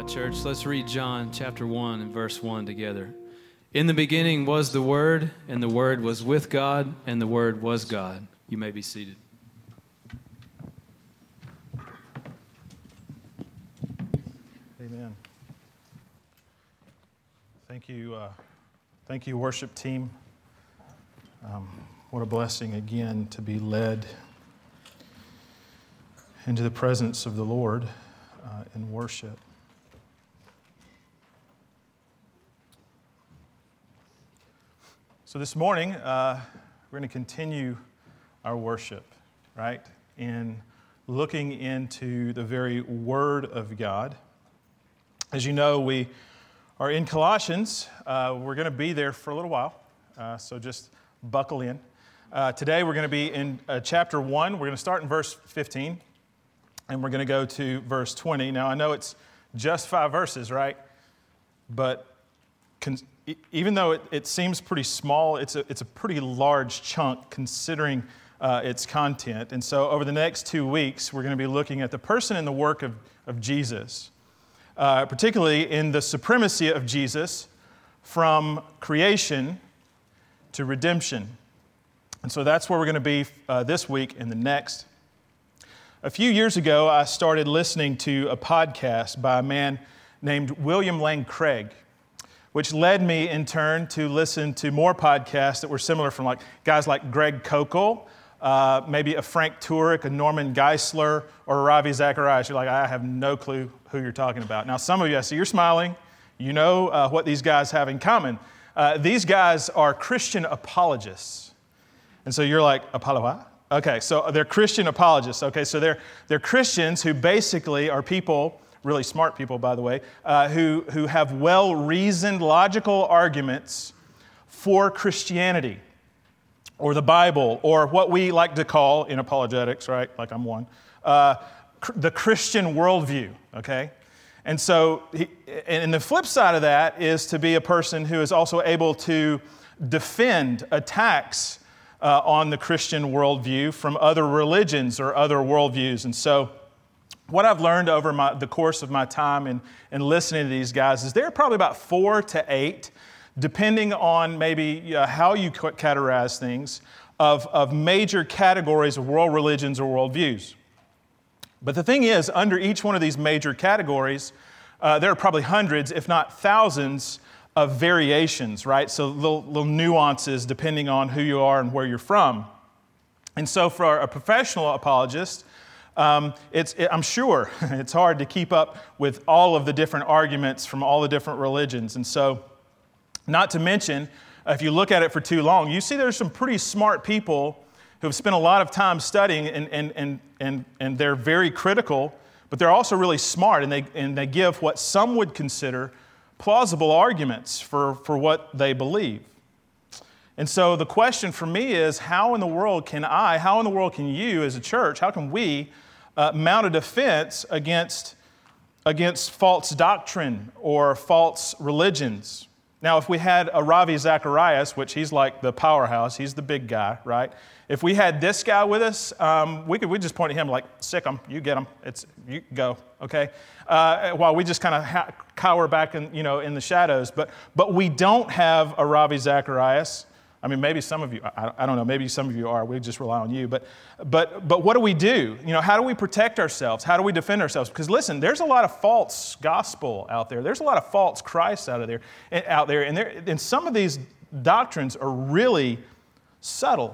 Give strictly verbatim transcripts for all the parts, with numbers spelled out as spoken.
right, church, let's read John chapter one and verse one together. In the beginning was the Word, and the Word was with God, and the Word was God. You may be seated. Amen. Thank you, uh, thank you, worship team. Um, what a blessing again to be led into the presence of the Lord uh, in worship. So this morning, uh, we're going to continue our worship, right, in looking into the very Word of God. As you know, we are in Colossians. Uh, we're going to be there for a little while, uh, so just buckle in. Uh, today, we're going to be in uh, chapter one. We're going to start in verse fifteen, and we're going to go to verse twenty. Now, I know it's just five verses, right? But con- even though it, it seems pretty small, it's a, it's a pretty large chunk considering uh, its content. And so over the next two weeks, we're going to be looking at the person and the work of, of Jesus, uh, particularly in the supremacy of Jesus from creation to redemption. And so that's where we're going to be uh, this week and the next. A few years ago, I started listening to a podcast by a man named William Lane Craig, which led me in turn to listen to more podcasts that were similar from like guys like Greg Koukl, uh, maybe a Frank Turek, a Norman Geisler, or a Ravi Zacharias. You're like, I have no clue who you're talking about. Now, some of you, I see you're smiling. You know uh, what these guys have in common. Uh, these guys are Christian apologists. And so you're like, apolo what? Okay, so they're Christian apologists. Okay, so they're, they're Christians who basically are people, really smart people, by the way, uh, who, who have well-reasoned, logical arguments for Christianity or the Bible or what we like to call in apologetics, right, like I'm one, uh, cr- the Christian worldview, okay? And so, he, and the flip side of that is to be a person who is also able to defend attacks uh, on the Christian worldview from other religions or other worldviews. And so, what I've learned over my, the course of my time in, in listening to these guys is there are probably about four to eight, depending on maybe uh, how you categorize things, of, of major categories of world religions or worldviews. But the thing is, under each one of these major categories, uh, there are probably hundreds, if not thousands, of variations, right? So little, little nuances depending on who you are and where you're from. And so for a professional apologist, Um, it's, it, I'm sure it's hard to keep up with all of the different arguments from all the different religions. And so, not to mention, if you look at it for too long, you see there's some pretty smart people who have spent a lot of time studying and, and, and, and, and they're very critical, but they're also really smart and they, and they give what some would consider plausible arguments for, for what they believe. And so the question for me is, how in the world can I, how in the world can you as a church, how can we uh, mount a defense against, against false doctrine or false religions? Now, if we had a Ravi Zacharias, which he's like the powerhouse, he's the big guy, right? If we had this guy with us, um, we could we just point at him like, sick him, you get him, it's you go, okay? Uh, while we just kind of ha- cower back in, you know, in the shadows. But but we don't have a Ravi Zacharias. I mean, maybe some of you, I, I don't know, maybe some of you are, we just rely on you. But but but what do we do? You know, how do we protect ourselves? How do we defend ourselves? Because listen, there's a lot of false gospel out there. There's a lot of false Christ out of there, out there. And, there, and some of these doctrines are really subtle.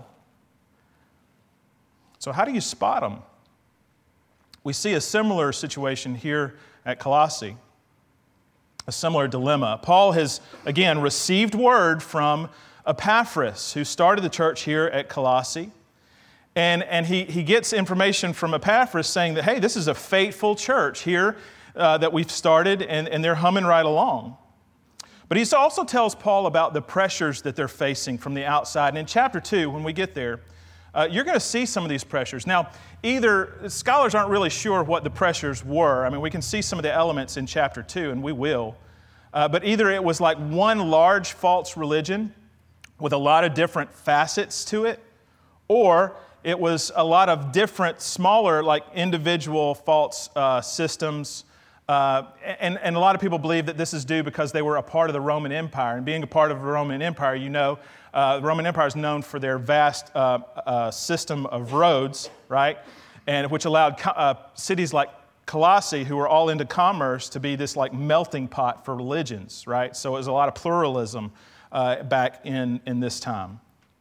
So how do you spot them? We see a similar situation here at Colossae, a similar dilemma. Paul has, again, received word from Epaphras, who started the church here at Colossae. And, and he, he gets information from Epaphras saying that, hey, this is a faithful church here uh, that we've started, and, and they're humming right along. But he also tells Paul about the pressures that they're facing from the outside. And in chapter two, when we get there, uh, you're going to see some of these pressures. Now, either scholars aren't really sure what the pressures were. I mean, we can see some of the elements in chapter two, and we will. Uh, but either it was like one large false religion with a lot of different facets to it, or it was a lot of different, smaller, like individual false uh, systems Uh, and, and a lot of people believe that this is due because they were a part of the Roman Empire. And being a part of the Roman Empire, you know, uh, the Roman Empire is known for their vast uh, uh, system of roads, right? And which allowed co- uh, cities like Colossae, who were all into commerce, to be this like melting pot for religions, right? So it was a lot of pluralism uh, back in, in this time.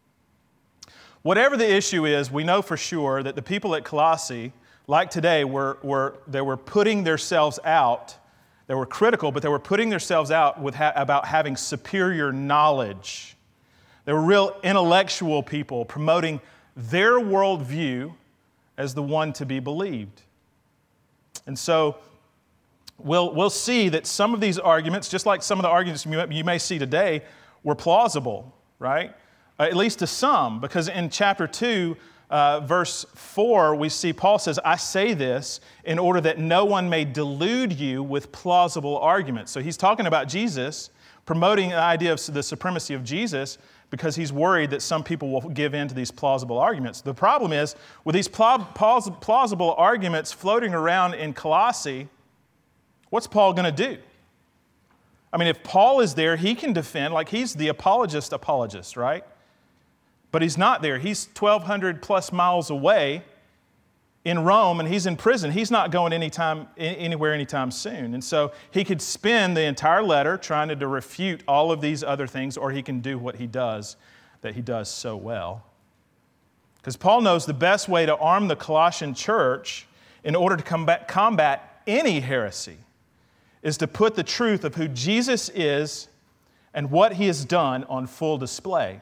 Whatever the issue is, we know for sure that the people at Colossae, like today, were, were, they were putting themselves out. They were critical, but they were putting themselves out with ha- about having superior knowledge. They were real intellectual people promoting their worldview as the one to be believed. And so we'll, we'll see that some of these arguments, just like some of the arguments you, you may see today, were plausible, right? Uh, at least to some, because in chapter two, Uh, verse four, we see Paul says, I say this in order that no one may delude you with plausible arguments. So he's talking about Jesus, promoting the idea of the supremacy of Jesus because he's worried that some people will give in to these plausible arguments. The problem is, with these plausible arguments floating around in Colossae, what's Paul going to do? I mean, if Paul is there, he can defend, like he's the apologist apologist, right? But he's not there. He's twelve hundred plus miles away in Rome, and he's in prison. He's not going anytime, anywhere anytime soon. And so he could spend the entire letter trying to, to refute all of these other things, or he can do what he does, that he does so well. Because Paul knows the best way to arm the Colossian church in order to combat, combat any heresy is to put the truth of who Jesus is and what he has done on full display.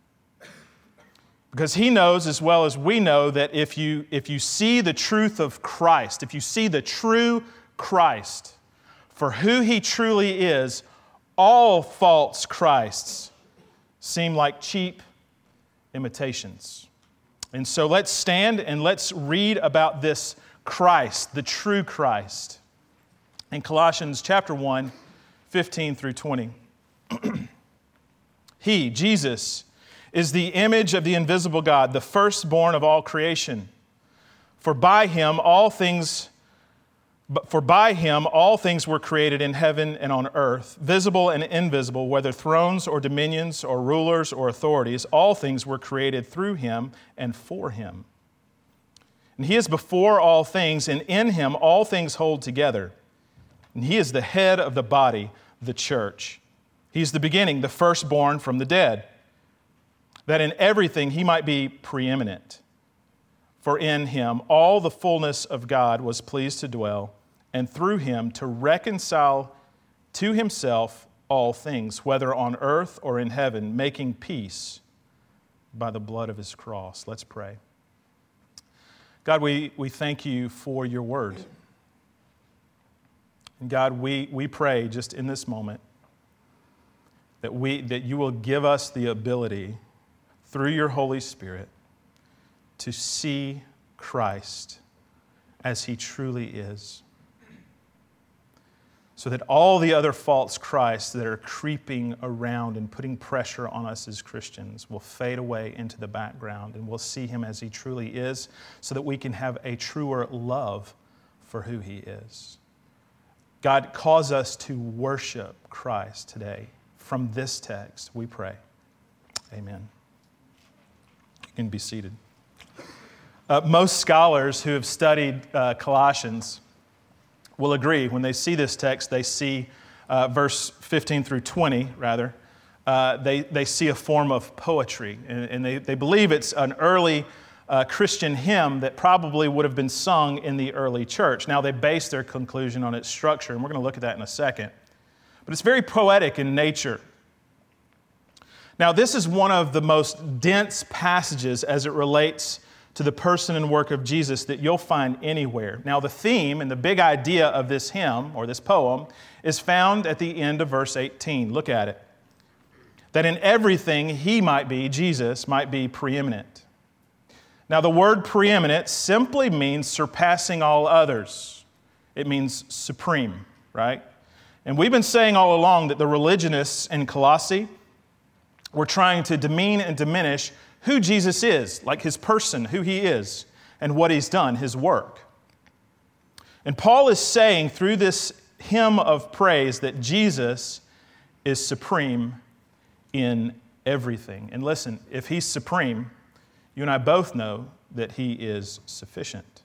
Because he knows as well as we know that if you, if you see the truth of Christ, if you see the true Christ for who he truly is, all false Christs seem like cheap imitations. And so let's stand and let's read about this Christ, the true Christ, in Colossians chapter one, fifteen through twenty. He, Jesus, is the image of the invisible God, the firstborn of all creation. For by him all things, for by him all things were created in heaven and on earth, visible and invisible, whether thrones or dominions or rulers or authorities, all things were created through him and for him. And he is before all things, and in him all things hold together. And he is the head of the body, the church. He is the beginning, the firstborn from the dead, that in everything he might be preeminent. For in him all the fullness of God was pleased to dwell, and through him to reconcile to himself all things, whether on earth or in heaven, making peace by the blood of his cross. Let's pray. God, we, we thank you for your word. And God, we, we pray just in this moment that we that you will give us the ability through your Holy Spirit to see Christ as he truly is. So that all the other false Christs that are creeping around and putting pressure on us as Christians will fade away into the background, and we'll see him as he truly is, so that we can have a truer love for who he is. God, cause us to worship Christ today. From this text, we pray. Amen. You can be seated. Uh, most scholars who have studied uh, Colossians will agree when they see this text, they see uh, verse fifteen through twenty, rather, uh, they, they see a form of poetry. And, and they, they believe it's an early uh, Christian hymn that probably would have been sung in the early church. Now, they base their conclusion on its structure, and we're going to look at that in a second. But it's very poetic in nature. Now, this is one of the most dense passages as it relates to the person and work of Jesus that you'll find anywhere. Now, the theme and the big idea of this hymn, or this poem, is found at the end of verse eighteen. Look at it. That in everything he might be, Jesus might be preeminent. Now, the word preeminent simply means surpassing all others. It means supreme, right? And we've been saying all along that the religionists in Colossae were trying to demean and diminish who Jesus is, like his person, who he is, and what he's done, his work. And Paul is saying through this hymn of praise that Jesus is supreme in everything. And listen, if he's supreme, you and I both know that he is sufficient.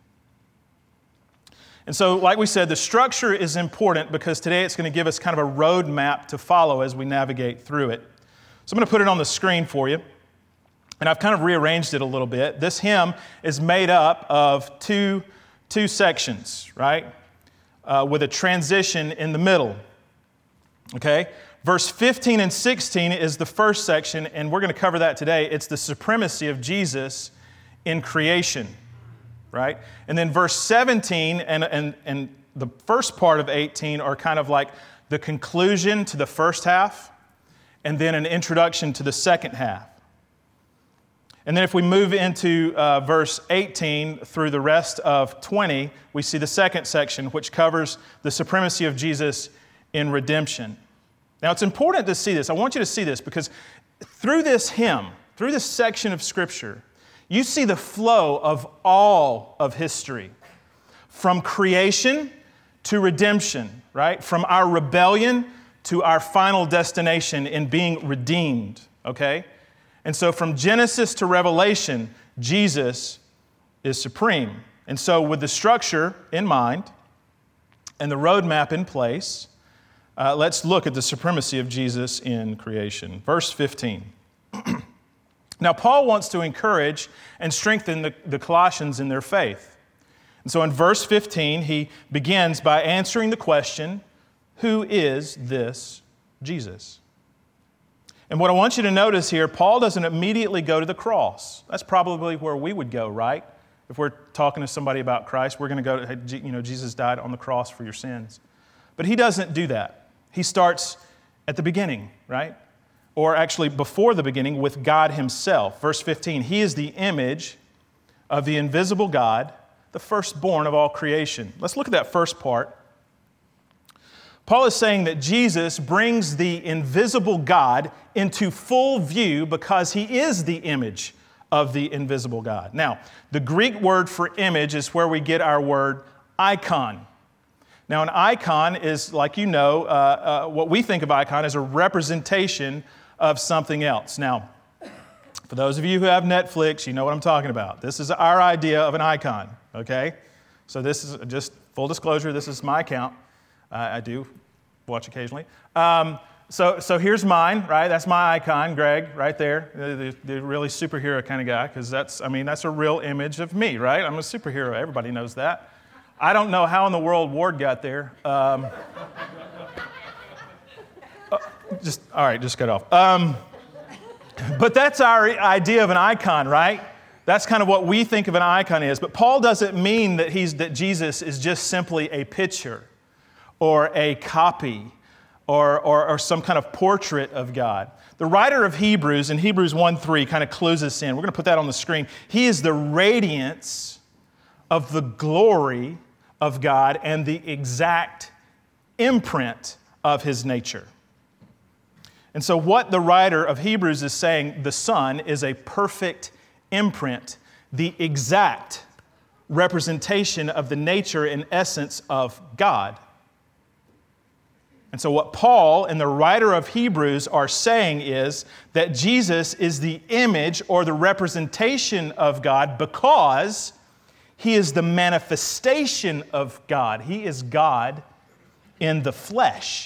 And so, like we said, the structure is important because today it's going to give us kind of a roadmap to follow as we navigate through it. So I'm going to put it on the screen for you. And I've kind of rearranged it a little bit. This hymn is made up of two, two sections, right? Uh, with a transition in the middle. Okay? Verse fifteen and sixteen is the first section, and we're going to cover that today. It's the supremacy of Jesus in creation, right? And then verse seventeen and, and, and the first part of eighteen are kind of like the conclusion to the first half, and then an introduction to the second half. And then if we move into uh, verse eighteen through the rest of twenty, we see the second section, which covers the supremacy of Jesus in redemption. Now, it's important to see this. I want you to see this because through this hymn, through this section of Scripture, you see the flow of all of history, from creation to redemption, right? From our rebellion to our final destination in being redeemed, okay? And so from Genesis to Revelation, Jesus is supreme. And so with the structure in mind and the roadmap in place, uh, let's look at the supremacy of Jesus in creation. Verse fifteen. Now, Paul wants to encourage and strengthen the, the Colossians in their faith. And so in verse fifteen, he begins by answering the question, who is this Jesus? And what I want you to notice here, Paul doesn't immediately go to the cross. That's probably where we would go, right? If we're talking to somebody about Christ, we're going to go to, you know, Jesus died on the cross for your sins. But he doesn't do that. He starts at the beginning, right? Or actually before the beginning with God himself. Verse fifteen, he is the image of the invisible God, the firstborn of all creation. Let's look at that first part. Paul is saying that Jesus brings the invisible God into full view because he is the image of the invisible God. Now, the Greek word for image is where we get our word icon. Now, an icon is, like you know, uh, uh, what we think of icon as a representation of something else. Now, for those of you who have Netflix, you know what I'm talking about. This is our idea of an icon, okay? So this is just full disclosure, this is my account. Uh, I do watch occasionally. Um, so, so here's mine, right? That's my icon, Greg, right there, the, the really superhero kind of guy, because that's, I mean, that's a real image of me, right? I'm a superhero. Everybody knows that. I don't know how in the world Ward got there. Um, uh, just all right, just cut off. Um, but that's our idea of an icon, right? That's kind of what we think of an icon is. But Paul doesn't mean that he's that Jesus is just simply a picture or a copy or, or, or some kind of portrait of God. The writer of Hebrews, in Hebrews one three, kind of clues us in. We're going to put that on the screen. He is the radiance of the glory of God and the exact imprint of his nature. And so what the writer of Hebrews is saying, the Son is a perfect imprint, the exact representation of the nature and essence of God. And so what Paul and the writer of Hebrews are saying is that Jesus is the image or the representation of God because he is the manifestation of God. He is God in the flesh.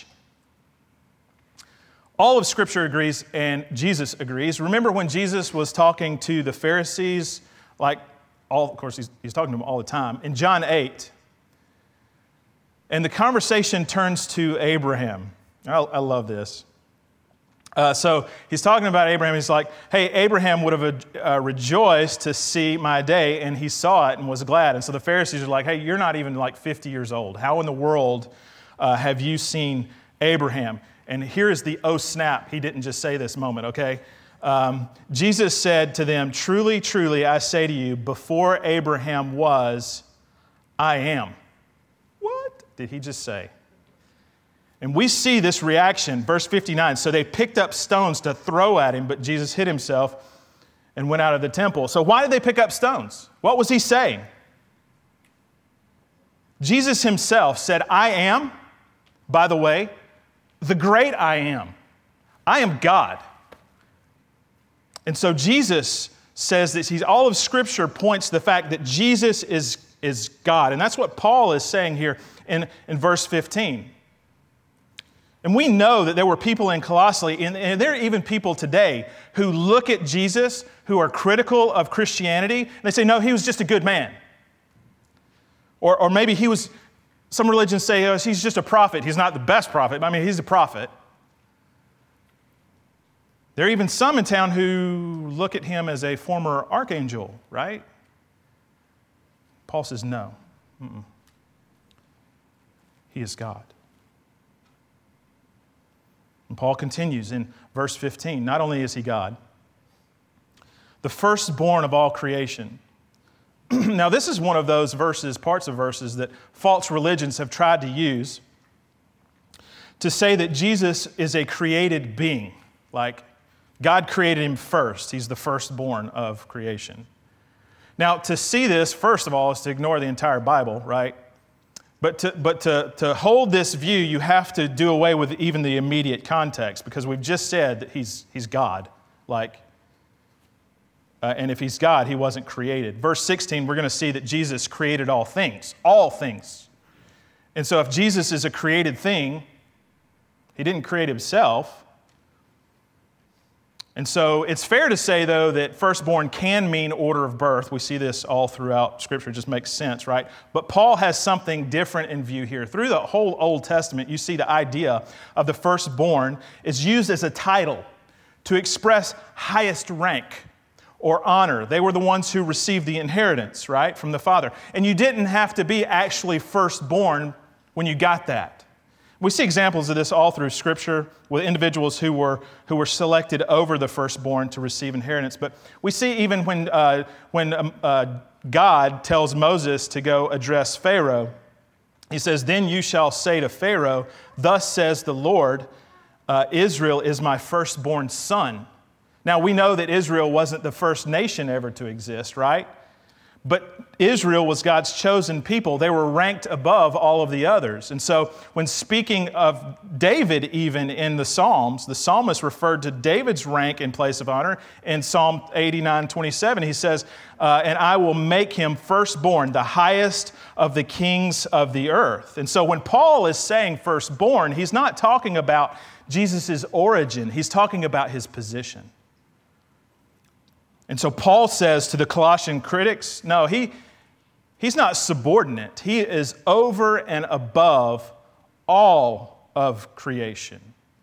All of Scripture agrees, and Jesus agrees. Remember when Jesus was talking to the Pharisees, like, all, of course, he's, he's talking to them all the time, in John eight, and the conversation turns to Abraham. I, I love this. Uh, so he's talking about Abraham. He's like, hey, Abraham would have uh, rejoiced to see my day, and he saw it and was glad. And so the Pharisees are like, hey, you're not even like fifty years old. How in the world uh, have you seen Abraham? And here is the oh snap. He didn't just say this moment, okay? Um, Jesus said to them, truly, truly, I say to you, before Abraham was, I am. What did he just say? And we see this reaction, verse fifty-nine. So they picked up stones to throw at him, but Jesus hid himself and went out of the temple. So why did they pick up stones? What was he saying? Jesus himself said, I am, by the way, the great I am. I am God. And so Jesus says that he's, all of Scripture points to the fact that Jesus is, is God. And that's what Paul is saying here in, in verse fifteen. And we know that there were people in Colossae, and, and there are even people today who look at Jesus, who are critical of Christianity, and they say, no, he was just a good man. Or, or maybe he was, some religions say, oh, he's just a prophet. He's not the best prophet, but I mean, he's a prophet. There are even some in town who look at him as a former archangel, right? Paul says, no. Mm-mm. He is God. And Paul continues in verse fifteen. Not only is he God, the firstborn of all creation. Now, this is one of those verses, parts of verses, that false religions have tried to use to say that Jesus is a created being. Like, God created him first. He's the firstborn of creation. Now, to see this, first of all, is to ignore the entire Bible, right? But to, but to, to hold this view, you have to do away with even the immediate context, because we've just said that he's, he's God. Like, uh, and if he's God, he wasn't created. Verse sixteen, we're going to see that Jesus created all things, all things. And so if Jesus is a created thing, he didn't create himself. And so it's fair to say, though, that firstborn can mean order of birth. We see this all throughout Scripture. It just makes sense, right? But Paul has something different in view here. Through the whole Old Testament, you see the idea of the firstborn is used as a title to express highest rank or honor. They were the ones who received the inheritance, right, from the Father. And you didn't have to be actually firstborn when you got that. We see examples of this all through Scripture with individuals who were who were selected over the firstborn to receive inheritance. But we see even when uh, when um, uh, God tells Moses to go address Pharaoh, he says, "Then you shall say to Pharaoh, thus says the Lord, uh, Israel is my firstborn son." Now we know that Israel wasn't the first nation ever to exist, right? But Israel was God's chosen people. They were ranked above all of the others. And so when speaking of David even in the Psalms, the psalmist referred to David's rank in place of honor. In Psalm eighty-nine twenty-seven, he says, uh, and I will make him firstborn, the highest of the kings of the earth. And so when Paul is saying firstborn, he's not talking about Jesus' origin. He's talking about his position. And so Paul says to the Colossian critics, no, he, he's not subordinate. He is over and above all of creation.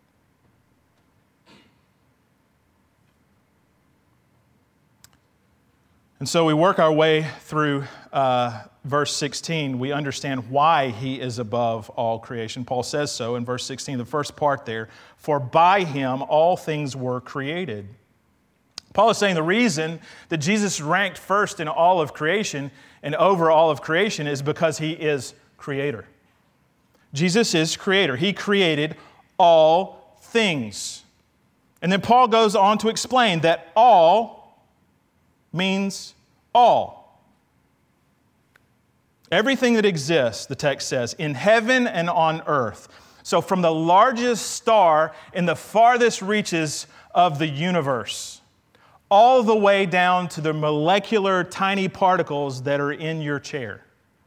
And so we work our way through uh, verse sixteen. We understand why he is above all creation. Paul says so in verse sixteen, the first part there, for by him all things were created. Paul is saying the reason that Jesus ranked first in all of creation and over all of creation is because he is creator. Jesus is creator. He created all things. And then Paul goes on to explain that all means all. Everything that exists, the text says, in heaven and on earth. So from the largest star in the farthest reaches of the universe, all the way down to the molecular tiny particles that are in your chair.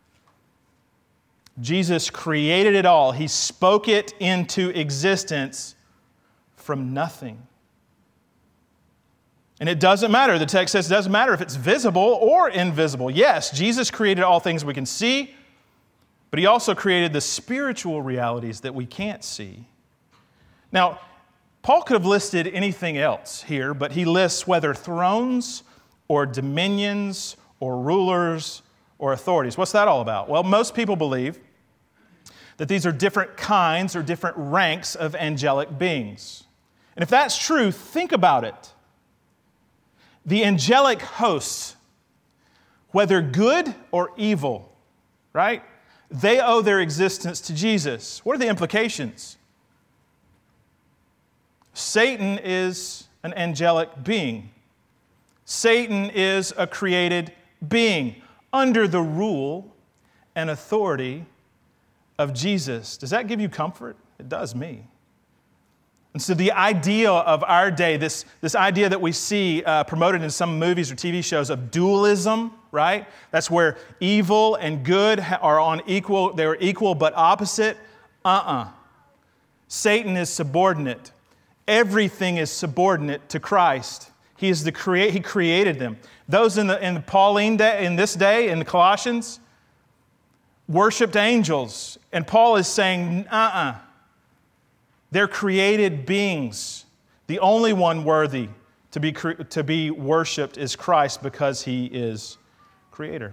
Jesus created it all. He spoke it into existence from nothing. And it doesn't matter. The text says it doesn't matter if it's visible or invisible. Yes, Jesus created all things we can see, but he also created the spiritual realities that we can't see. Now, Paul could have listed anything else here, but he lists whether thrones or dominions or rulers or authorities. What's that all about? Well, most people believe that these are different kinds or different ranks of angelic beings. And if that's true, think about it. The angelic hosts, whether good or evil, right? They owe their existence to Jesus. What are the implications? Satan is an angelic being. Satan is a created being under the rule and authority of Jesus. Does that give you comfort? It does me. And so the idea of our day, this, this idea that we see uh, promoted in some movies or T V shows of dualism, right? That's where evil and good are on equal, they're equal but opposite. Uh-uh. Satan is subordinate. Everything is subordinate to Christ. He is the create. He created them. Those in the in the Pauline day, in this day, in the Colossians, worshipped angels. And Paul is saying, uh-uh. They're created beings. The only one worthy to be, to be worshipped is Christ because He is Creator.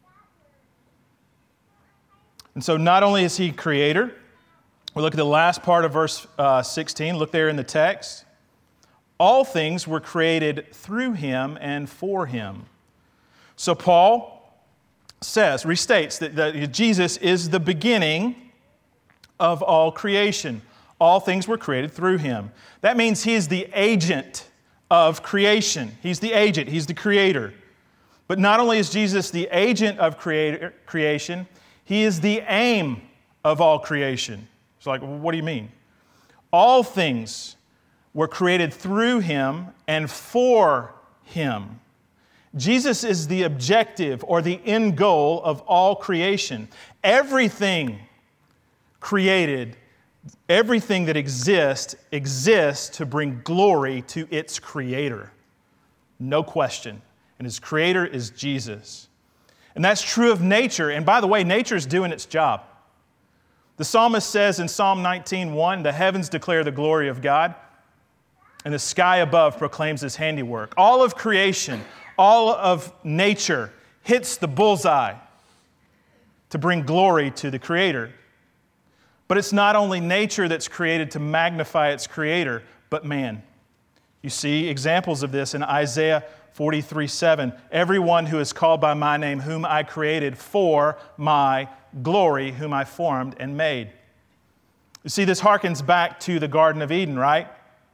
And so not only is He Creator, we look at the last part of verse uh, sixteen. Look there in the text. All things were created through Him and for Him. So Paul says, restates that, that Jesus is the beginning of all creation. All things were created through Him. That means He is the agent of creation. He's the agent. He's the creator. But not only is Jesus the agent of creator, creation, He is the aim of all creation. It's like, well, what do you mean? All things were created through Him and for Him. Jesus is the objective or the end goal of all creation. Everything created, everything that exists, exists to bring glory to its Creator. No question. And His Creator is Jesus. And that's true of nature. And by the way, nature is doing its job. The psalmist says in Psalm nineteen one, the heavens declare the glory of God, and the sky above proclaims His handiwork. All of creation, all of nature hits the bullseye to bring glory to the Creator. But it's not only nature that's created to magnify its Creator, but man. You see examples of this in Isaiah forty-three seven. Everyone who is called by my name, whom I created for my glory, whom I formed and made. You see, this harkens back to the Garden of Eden, right?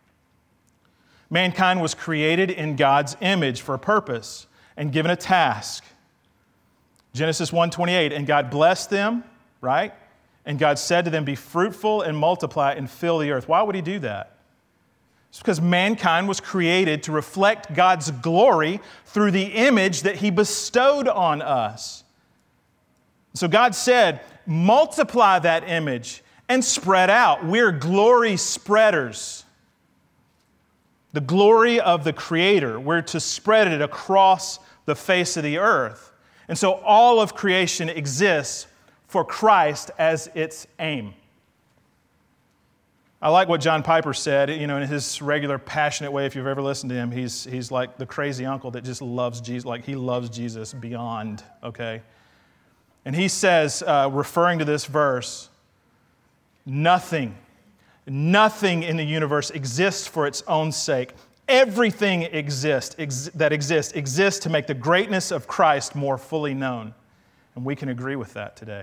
Mankind was created in God's image for a purpose and given a task. Genesis one twenty-eight, and God blessed them, right? And God said to them, be fruitful and multiply and fill the earth. Why would He do that? It's because mankind was created to reflect God's glory through the image that He bestowed on us. So God said, multiply that image and spread out. We're glory spreaders. The glory of the Creator. We're to spread it across the face of the earth. And so all of creation exists for Christ as its aim. I like what John Piper said, you know, in his regular passionate way. If you've ever listened to him, he's, he's like the crazy uncle that just loves Jesus, like he loves Jesus beyond, okay? And he says, uh, referring to this verse, nothing, nothing in the universe exists for its own sake. Everything exists, ex- that exists exists to make the greatness of Christ more fully known. And we can agree with that today.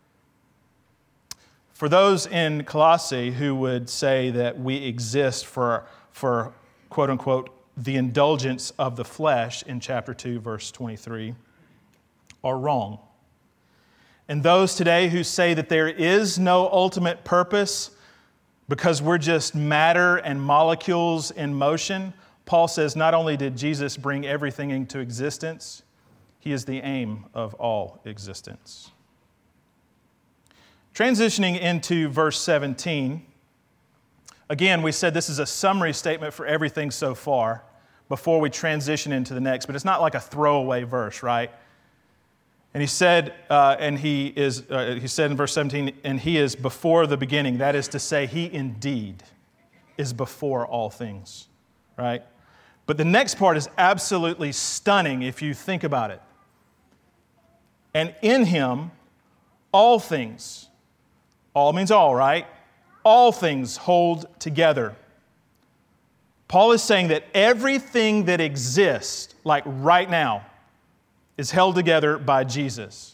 For those in Colossae who would say that we exist for, for quote unquote, the indulgence of the flesh in chapter two, verse twenty-three, are wrong. And those today who say that there is no ultimate purpose because we're just matter and molecules in motion, Paul says not only did Jesus bring everything into existence, He is the aim of all existence. Transitioning into verse seventeen, again, we said this is a summary statement for everything so far before we transition into the next, but it's not like a throwaway verse, right? And he said, uh, and he is, uh, he said in verse seventeen, and He is before the beginning. That is to say, He indeed is before all things, right? But the next part is absolutely stunning if you think about it. And in Him, all things, all means all, right? All things hold together. Paul is saying that everything that exists, like right now, is held together by Jesus.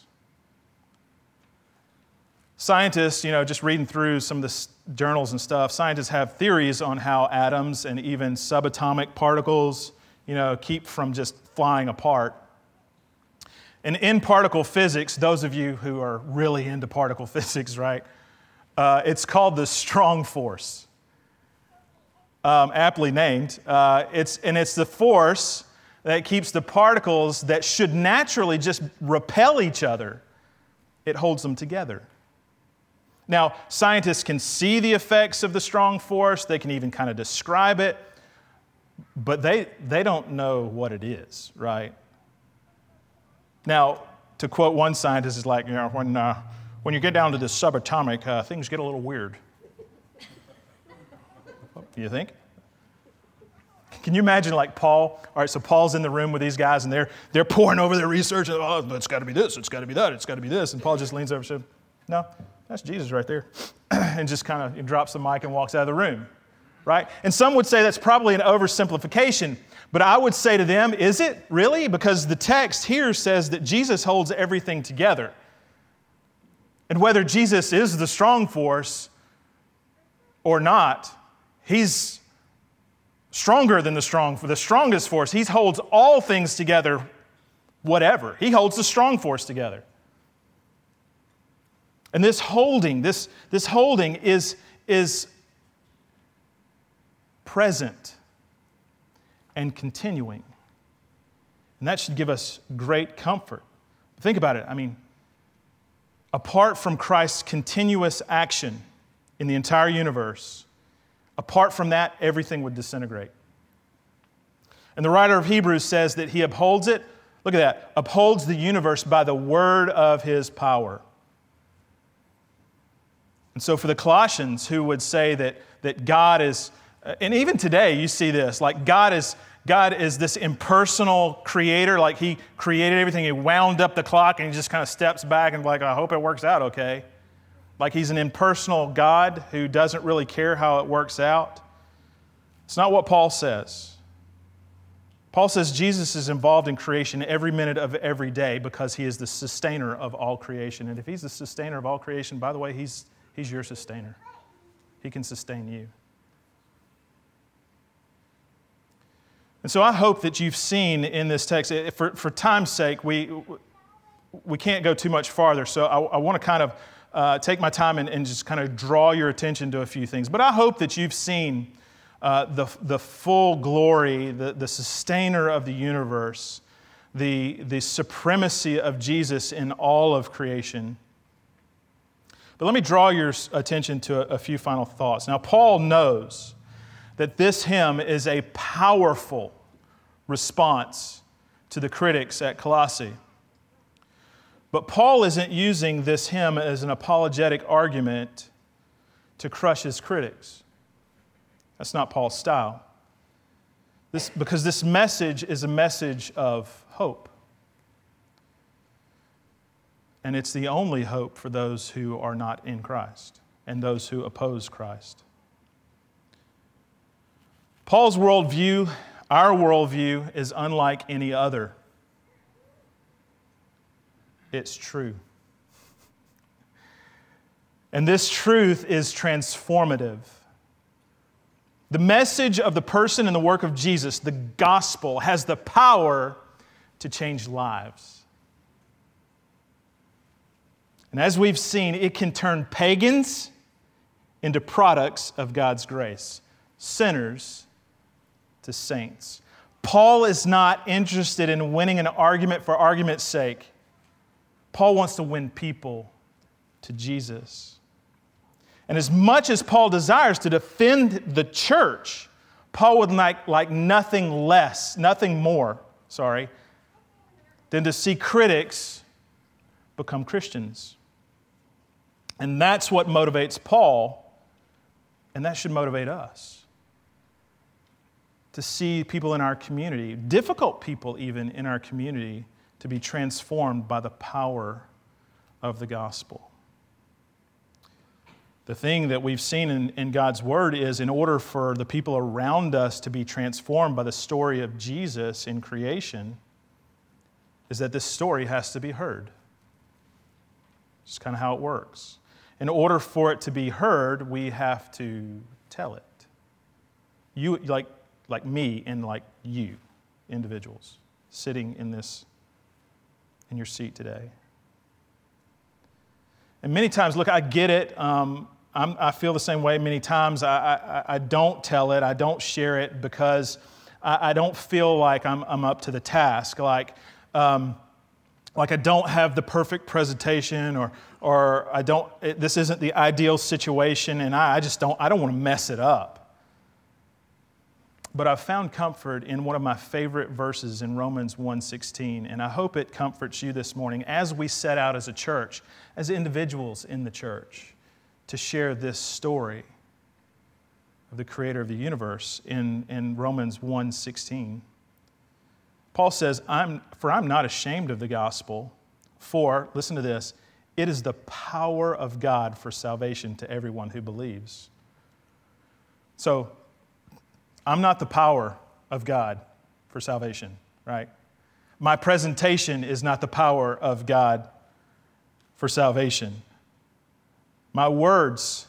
Scientists, you know, just reading through some of the journals and stuff, scientists have theories on how atoms and even subatomic particles, you know, keep from just flying apart. And in particle physics, those of you who are really into particle physics, right, uh, it's called the strong force, um, aptly named. Uh, it's, and it's the force that keeps the particles that should naturally just repel each other, it holds them together. Now, scientists can see the effects of the strong force. They can even kind of describe it. But they, they don't know what it is, right? Now, to quote one scientist, is like, you know, when, uh, when you get down to the subatomic, uh, things get a little weird. You think? Can you imagine like Paul? All right, so Paul's in the room with these guys, and they're, they're pouring over their research. And, oh, it's got to be this, it's got to be that, it's got to be this. And Paul just leans over and says, no, that's Jesus right there. And just kind of drops the mic and walks out of the room, right? And some would say that's probably an oversimplification. But I would say to them, is it really? Because the text here says that Jesus holds everything together. And whether Jesus is the strong force or not, he's stronger than the strong, for the strongest force. He holds all things together, whatever. He holds the strong force together. And this holding, this, this holding is, is present and continuing. And that should give us great comfort. Think about it. I mean, apart from Christ's continuous action in the entire universe, apart from that, everything would disintegrate. And the writer of Hebrews says that he upholds it, look at that, upholds the universe by the word of his power. And so for the Colossians who would say that, that God is, and even today you see this, like God is, God is this impersonal creator, like he created everything, he wound up the clock and he just kind of steps back and like, I hope it works out okay. Like he's an impersonal God who doesn't really care how it works out. It's not what Paul says. Paul says Jesus is involved in creation every minute of every day because he is the sustainer of all creation. And if he's the sustainer of all creation, by the way, he's, he's your sustainer. He can sustain you. And so I hope that you've seen in this text, for, for time's sake, we, we can't go too much farther. So I, I want to kind of uh, take my time and, and just kind of draw your attention to a few things. But I hope that you've seen uh, the, the full glory, the, the sustainer of the universe, the, the supremacy of Jesus in all of creation. But let me draw your attention to a, a few final thoughts. Now, Paul knows that this hymn is a powerful response to the critics at Colossae. But Paul isn't using this hymn as an apologetic argument to crush his critics. That's not Paul's style. This, because this message is a message of hope. And it's the only hope for those who are not in Christ and those who oppose Christ. Paul's worldview, our worldview, is unlike any other. It's true. And this truth is transformative. The message of the person and the work of Jesus, the gospel, has the power to change lives. And as we've seen, it can turn pagans into products of God's grace, sinners to saints. Paul is not interested in winning an argument for argument's sake. Paul wants to win people to Jesus. And as much as Paul desires to defend the church, Paul would like, like nothing less, nothing more, sorry, than to see critics become Christians. And that's what motivates Paul, and that should motivate us. To see people in our community, difficult people even in our community, to be transformed by the power of the gospel. The thing that we've seen in, in God's word is in order for the people around us to be transformed by the story of Jesus in creation, is that this story has to be heard. It's kind of how it works. In order for it to be heard, we have to tell it. You, like, like me and like you, individuals, sitting in this in your seat today. And many times, look, I get it. Um, I'm, I feel the same way. Many times I, I, I don't tell it. I don't share it because I, I don't feel like I'm, I'm up to the task. Like, um, like I don't have the perfect presentation, or or I don't. It, this isn't the ideal situation, and I, I just don't. I don't want to mess it up. But I've found comfort in one of my favorite verses in Romans one sixteen, and I hope it comforts you this morning as we set out as a church, as individuals in the church, to share this story of the Creator of the universe in, in Romans one sixteen. Paul says, I'm, for I'm not ashamed of the gospel, for, listen to this, it is the power of God for salvation to everyone who believes. So, I'm not the power of God for salvation, right? My presentation is not the power of God for salvation. My words,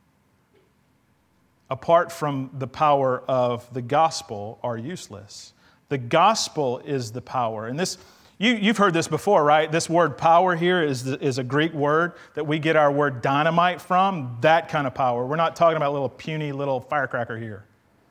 apart from the power of the gospel, are useless. The gospel is the power. And this, you, you've heard this before, right? This word power here is, the, is a Greek word that we get our word dynamite from, that kind of power. We're not talking about a little puny little firecracker here.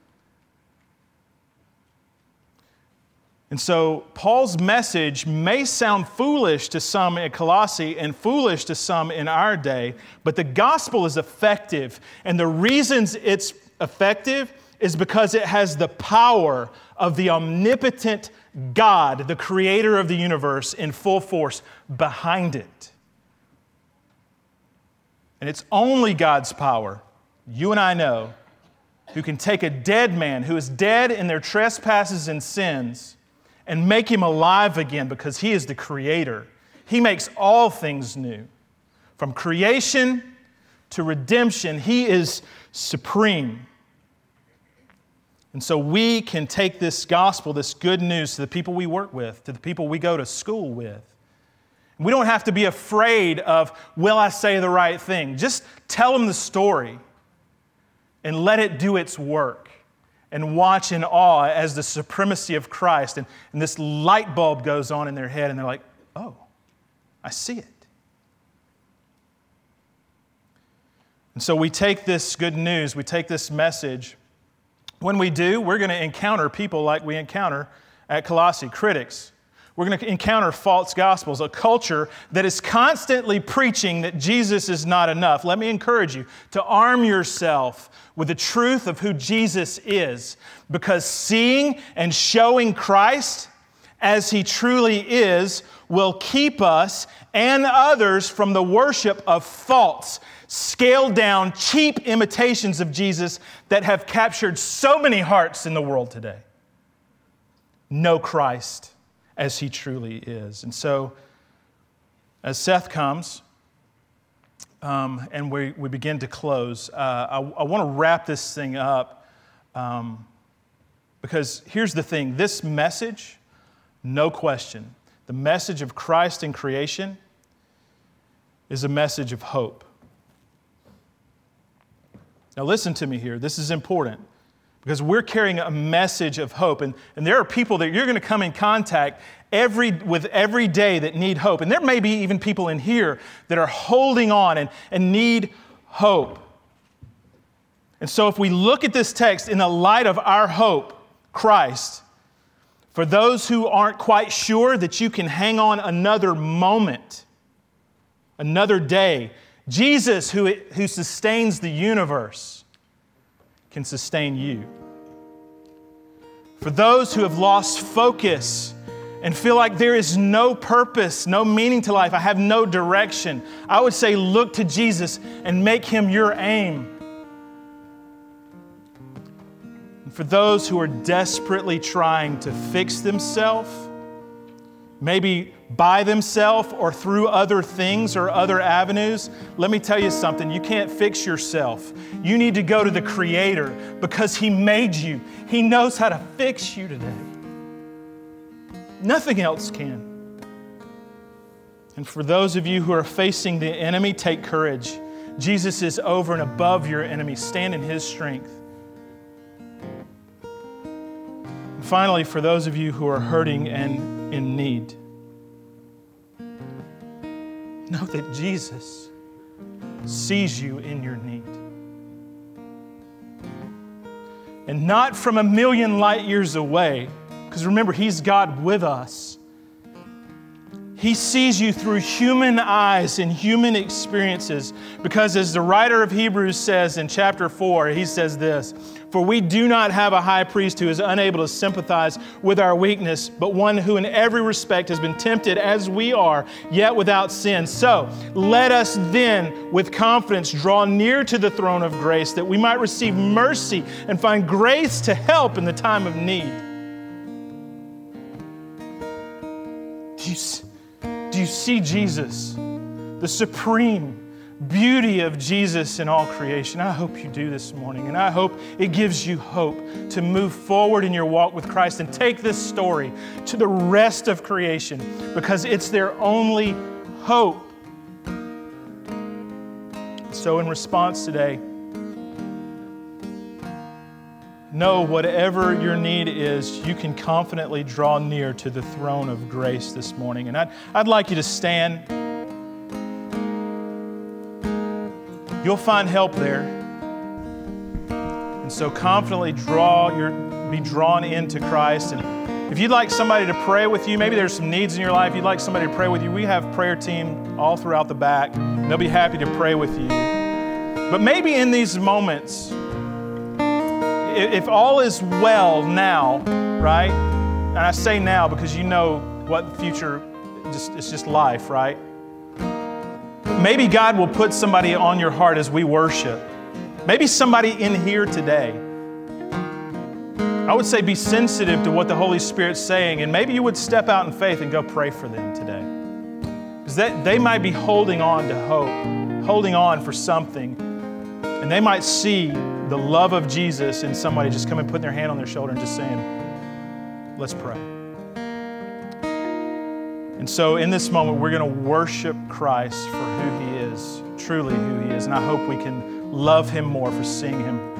And so Paul's message may sound foolish to some at Colossae and foolish to some in our day, but the gospel is effective. And the reasons it's effective is because it has the power of the omnipotent God, the creator of the universe, in full force behind it. And it's only God's power, you and I know, who can take a dead man who is dead in their trespasses and sins and make him alive again, because he is the creator. He makes all things new. From creation to redemption, he is supreme. And so we can take this gospel, this good news, to the people we work with, to the people we go to school with. We don't have to be afraid of, will I say the right thing? Just tell them the story and let it do its work. And watch in awe as the supremacy of Christ, and, and this light bulb goes on in their head, and they're like, oh, I see it. And so we take this good news, we take this message. When we do, we're going to encounter people like we encounter at Colossae, critics. We're going to encounter false gospels, a culture that is constantly preaching that Jesus is not enough. Let me encourage you to arm yourself with the truth of who Jesus is, because seeing and showing Christ as He truly is will keep us and others from the worship of false, scaled down, cheap imitations of Jesus that have captured so many hearts in the world today. Know Christ as He truly is. And so, as Seth comes, um, and we, we begin to close, uh, I, I want to wrap this thing up, um, because here's the thing. This message, no question, the message of Christ in creation is a message of hope. Now listen to me here. This is important, because we're carrying a message of hope. And, and there are people that you're going to come in contact every with every day that need hope. And there may be even people in here that are holding on and, and need hope. And so if we look at this text in the light of our hope, Christ, for those who aren't quite sure that you can hang on another moment, another day, Jesus, who, who sustains the universe, can sustain you. For those who have lost focus and feel like there is no purpose, no meaning to life, I have no direction, I would say look to Jesus and make Him your aim. And for those who are desperately trying to fix themselves, maybe by themselves or through other things or other avenues, let me tell you something. You can't fix yourself. You need to go to the Creator, because He made you. He knows how to fix you today. Nothing else can. And for those of you who are facing the enemy, take courage. Jesus is over and above your enemy. Stand in His strength. And finally, for those of you who are hurting and in need, know that Jesus sees you in your need. And not from a million light years away, because remember, He's God with us. He sees you through human eyes and human experiences, because as the writer of Hebrews says in chapter four, he says this, "For we do not have a high priest who is unable to sympathize with our weakness, but one who in every respect has been tempted as we are, yet without sin. So let us then with confidence draw near to the throne of grace, that we might receive mercy and find grace to help in the time of need." Do you see? Do you see Jesus, the supreme beauty of Jesus in all creation? I hope you do this morning, and I hope it gives you hope to move forward in your walk with Christ and take this story to the rest of creation, because it's their only hope. So in response today, know whatever your need is, you can confidently draw near to the throne of grace this morning. And I'd, I'd like you to stand. You'll find help there. And so confidently draw your, be drawn into Christ. And if you'd like somebody to pray with you, maybe there's some needs in your life, you'd like somebody to pray with you, we have prayer team all throughout the back. They'll be happy to pray with you. But maybe in these moments, if all is well now, right? And I say now because you know what the future, just, it's just life, right? Maybe God will put somebody on your heart as we worship. Maybe somebody in here today. I would say be sensitive to what the Holy Spirit's saying, and maybe you would step out in faith and go pray for them today. Because they, they might be holding on to hope, holding on for something, and they might see the love of Jesus in somebody just coming, putting their hand on their shoulder and just saying, let's pray. And so in this moment, we're going to worship Christ for who He is, truly who He is. And I hope we can love Him more for seeing Him